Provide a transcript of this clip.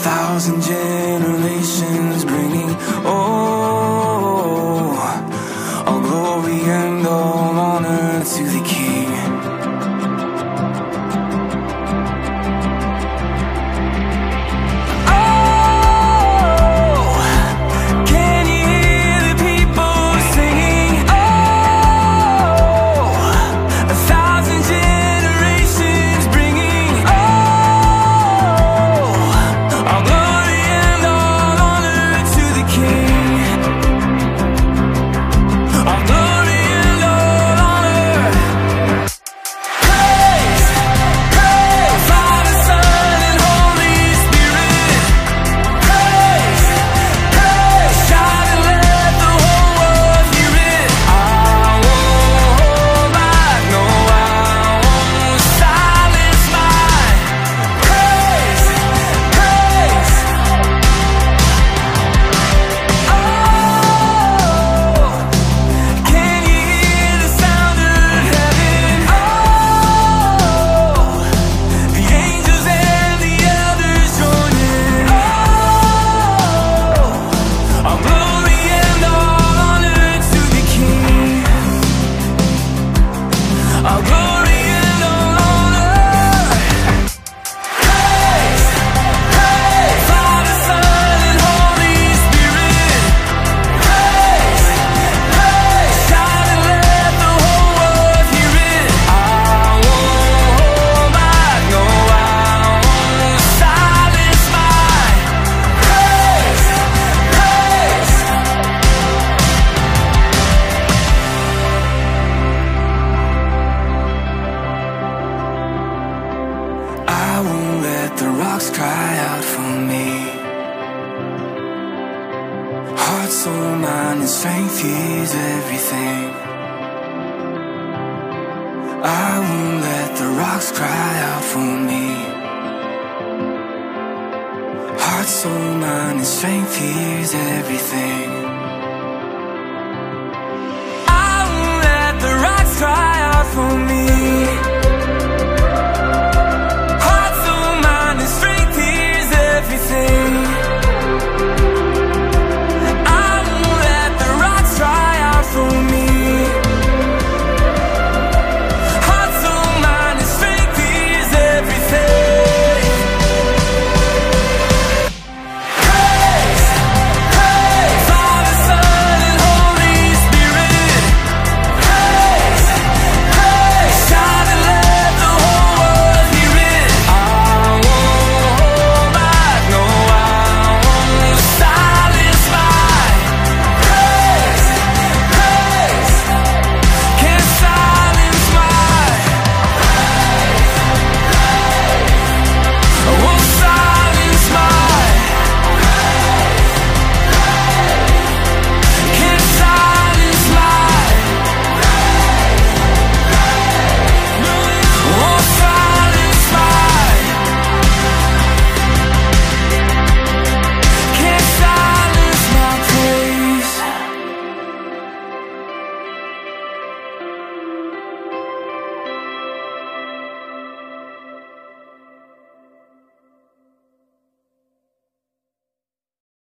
1,000 generations bringing, all glory and all honor to the King. Cry out for me. Heart, soul, mind, and strength is everything. I won't let the rocks cry out for me. Heart, soul, mind, and strength is everything. I won't let the rocks cry out for me.